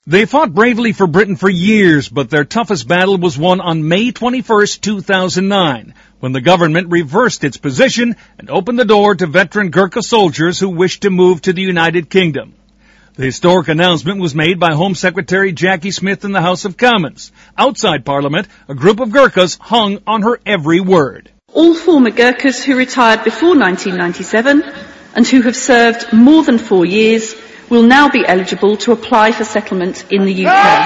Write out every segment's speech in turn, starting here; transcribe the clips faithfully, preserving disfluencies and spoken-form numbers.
They fought bravely for Britain for years, but their toughest battle was won on May twenty-first, two thousand nine, when the government reversed its position and opened the door to veteran Gurkha soldiers who wished to move to the United Kingdom. The historic announcement was made by Home Secretary Jackie Smith in the House of Commons. Outside Parliament, a group of Gurkhas hung on her every word. All former Gurkhas who retired before nineteen ninety-seven and who have served more than four years will now be eligible to apply for settlement in the U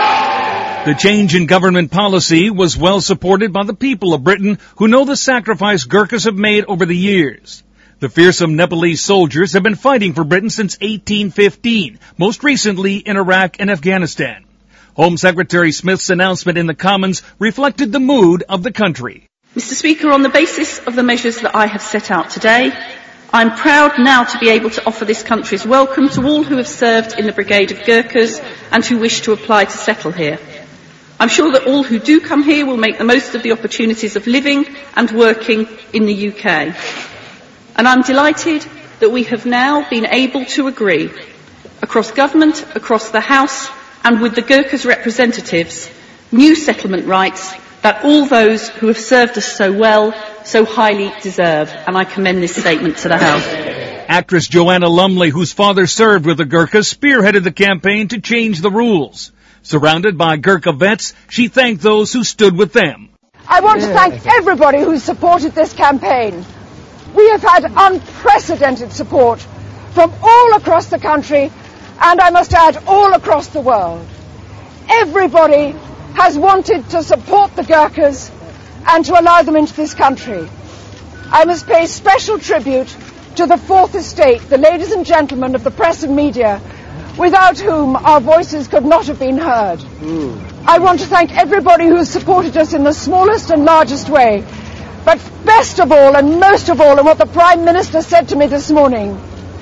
K. The change in government policy was well supported by the people of Britain, who know the sacrifice Gurkhas have made over the years. The fearsome Nepalese soldiers have been fighting for Britain since eighteen fifteen, most recently in Iraq and Afghanistan. Home Secretary Smith's announcement in the Commons reflected the mood of the country. Mister Speaker, on the basis of the measures that I have set out today, I am proud now to be able to offer this country's welcome to all who have served in the Brigade of Gurkhas and who wish to apply to settle here. I'm sure that all who do come here will make the most of the opportunities of living and working in the U K. And I'm delighted that we have now been able to agree across government, across the House and with the Gurkhas' representatives, new settlement rights that all those who have served us so well so highly deserve, and I commend this statement to the House. Actress Joanna Lumley, whose father served with the Gurkhas, spearheaded the campaign to change the rules. Surrounded by Gurkha vets, she thanked those who stood with them. I want to thank everybody who supported this campaign. We have had unprecedented support from all across the country, and I must add, all across the world. Everybody has wanted to support the Gurkhas and to allow them into this country. I must pay special tribute to the Fourth Estate, the ladies and gentlemen of the press and media, without whom our voices could not have been heard. Mm. I want to thank everybody who has supported us in the smallest and largest way, but best of all and most of all, and what the Prime Minister said to me this morning,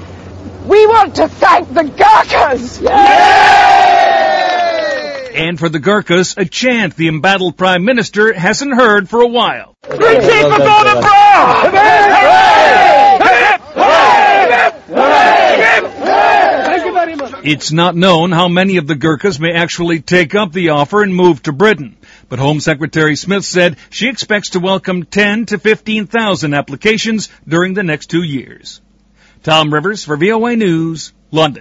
we want to thank the Gurkhas! Yay! And for the Gurkhas, a chant the embattled Prime Minister hasn't heard for a while. We keep the golden brown! Thank you very much. It's not known how many of the Gurkhas may actually take up the offer and move to Britain. But Home Secretary Smith said she expects to welcome ten to fifteen thousand applications during the next two years. Tom Rivers for V O A News, London.